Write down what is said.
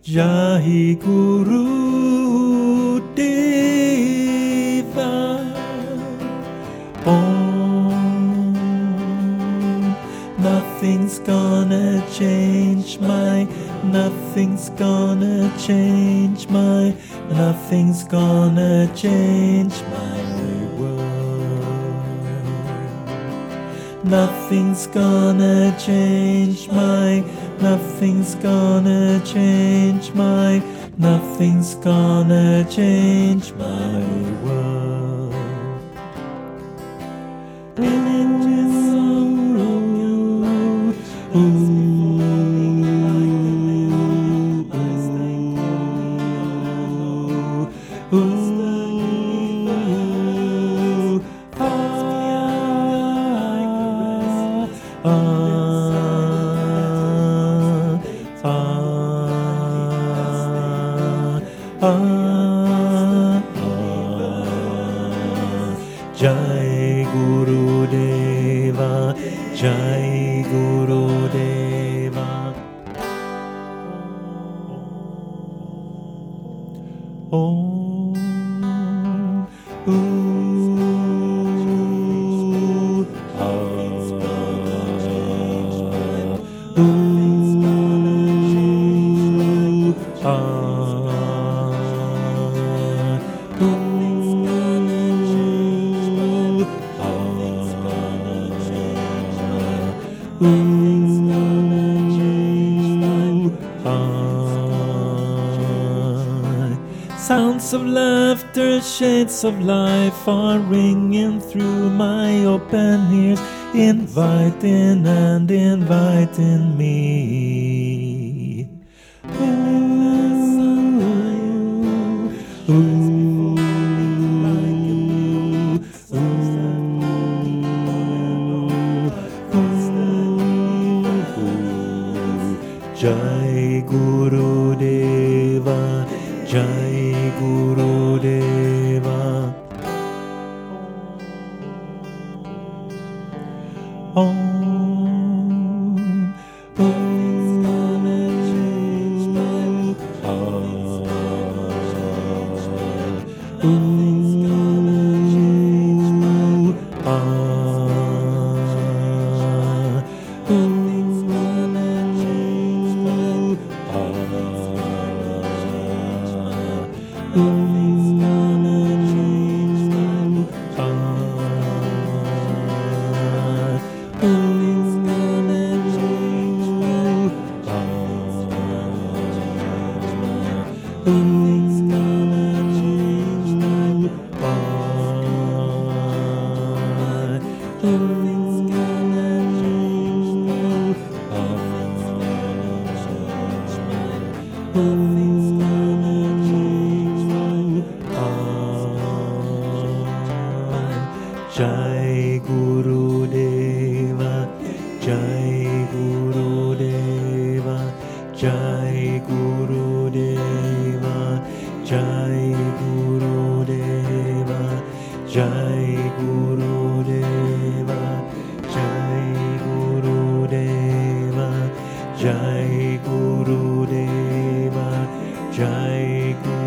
Jai Guru Deva. Om. Nothing's gonna change my, nothing's gonna change my, nothing's gonna change my world. Nothing's gonna change my, nothing's gonna change my, nothing's gonna change my world. Images of Jai Guru Deva, Jai Guru Deva. Om. Sounds of laughter, shades of life are ringing through my open ears, inviting and inviting me. Jai Guru Deva, Jai Guru Deva. Om. Jai Guru Deva, Jai Guru Deva, Jai Guru Deva, Jai Guru Deva, Jai Guru Deva, Jai Guru Deva, Jai Guru Deva, Jai Guru